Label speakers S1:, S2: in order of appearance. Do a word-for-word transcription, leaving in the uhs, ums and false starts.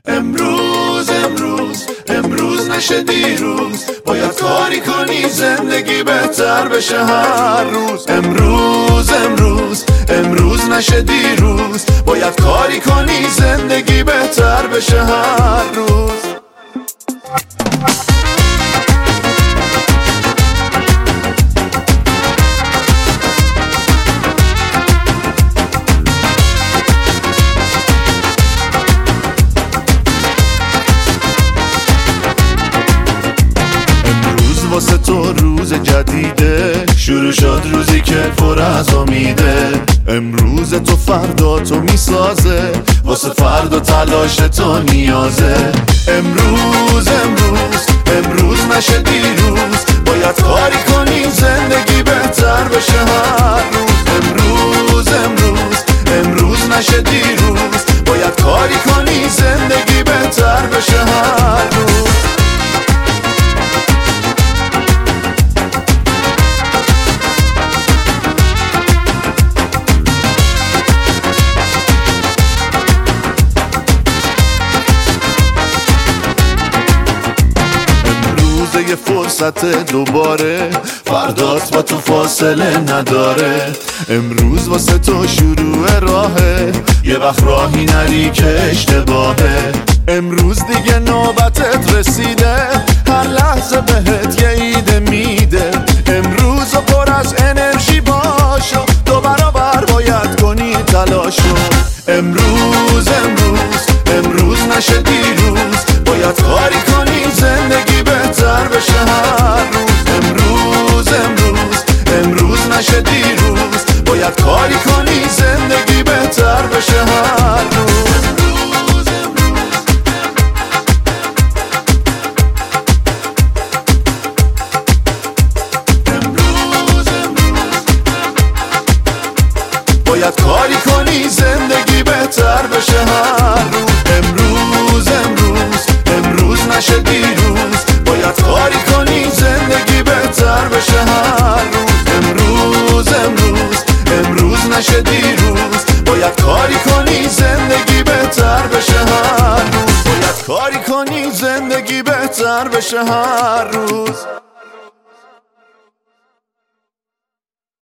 S1: امروز امروز امروز نشه دیروز، باید کاری کنی زندگی بهتر بشه هر روز. امروز امروز امروز نشه دیروز، باید کاری کنی زندگی بهتر بشه هر روز. واسه تو روز جدیده، شروع شد روزی که پر از امیده. امروز تو فردا تو میسازه، واسه فردا تلاش تو نیازه. امروز امروز امروز نشه دیروز، باید کاری کنی زندگی بهتر بشه هر روز. امروز امروز امروز نشه دیروز، باید کاری کنی زندگی بهتر بشه هر روز. یه فرصت دوباره، فردات با تو فاصله نداره. امروز واسه تو شروع راهه، یه وقت راهی نری که اشتباهه. امروز دیگه نوبتت رسیده، هر لحظه بهت یه ایده میده. امروز پر از انرژی باشو، دو برابر باید کنی تلاشو. امروز امروز امروز نشه دیروز، باید کاری کنی زندگی بهتر بشه هر روز. امروز امروز امروز نشه دیروز، باید کاری کنی زندگی بهتر بشه هر روز. باید کاری کنی زندگی بهتر بشه هر روز. امروز امروز امروز نشه دیروز، باید کاری کنی زندگی بهتر بشه هر روز. امروز امروز امروز نشه دیروز، باید کاری کنی زندگی بهتر بشه هر روز. باید کاری کنی زندگی بهتر بشه هر روز.